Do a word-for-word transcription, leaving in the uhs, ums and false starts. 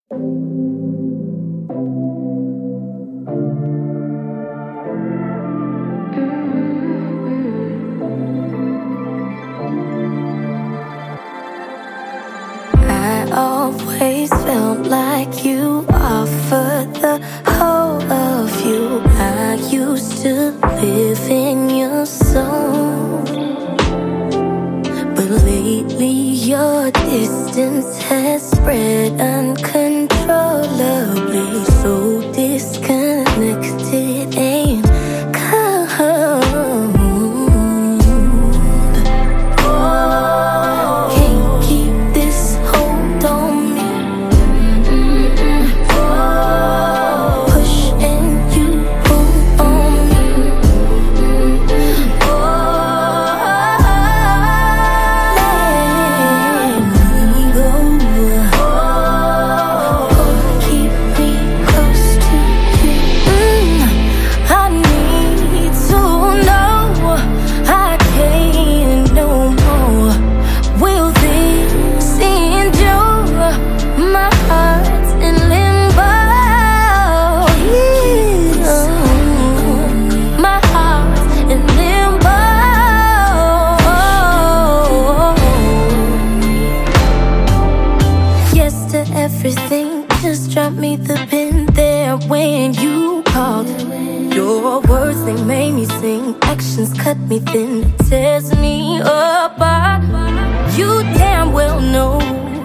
I always felt like you offered the whole of you. I used to live in your soul, but lately your distance has spread uncontrollably. So disconnected and cold. Can't keep this hold on me. Push and you pull on me. Let me go. Keep me close to you. I need to know I can't no more. Will this endure? My heart's in limbo. My heart's in limbo. Yes to everything, just drop me the pin there when you called. Your words, they made me sing. Actions cut me thin, tears me apart. You damn well know